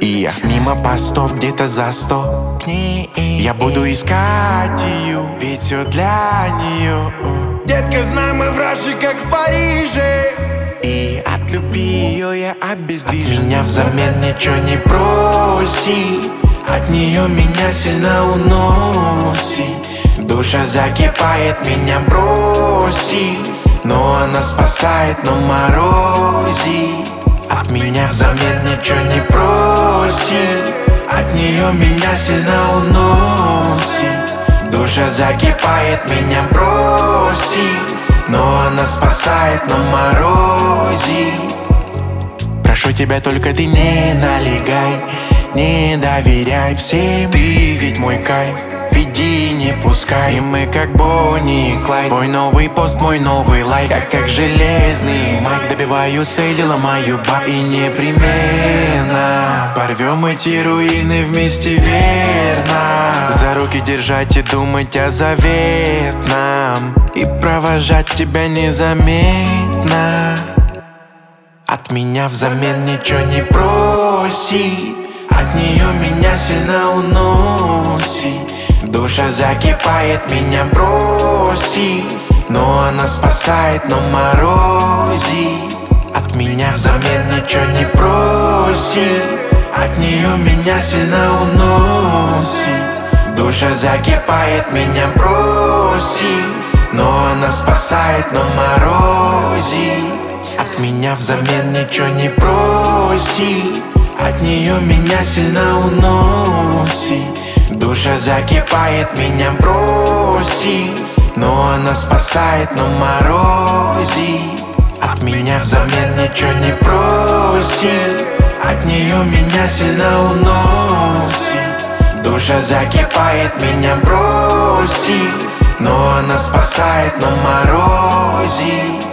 И я мимо постов где-то за 100 к ней. Я буду искать ее, ведь все для нее. Детка, знай, мы вражи, как в Париже. И от любви ее я обездвижен. От меня взамен ничего не проси. От нее меня сильно уносит. Душа закипает, меня бросит. Но она спасает, но морозит. От меня взамен ничего не просит. От нее меня сильно уносит. Душа закипает, меня бросит. Но она спасает, но морозит. Прошу тебя, только ты не налегай. Не доверяй всем, ты ведь мой кайф. Веди, не пускай, и мы как Бонни и Клайд. Твой новый пост, мой новый лайк. Я как железный майк, добиваю цели, ломаю баб. И непременно порвем эти руины вместе, верно. За руки держать и думать о заветном. И провожать тебя незаметно. От меня взамен ничего не просит. От нее меня сильно уносит. Душа закипает, меня бросит. Но она спасает, но морозит. От меня взамен ничего не просит. От нее меня сильно уносит. Душа закипает, меня бросит. Но она спасает, но морозит. От меня взамен ничего не просит. От нее меня сильно уносит. Душа закипает, меня бросит. Но она спасает, но морозит. От меня взамен ничего не просит. От нее меня сильно уносит. Душа закипает, меня бросит. Но она спасает, но морозит.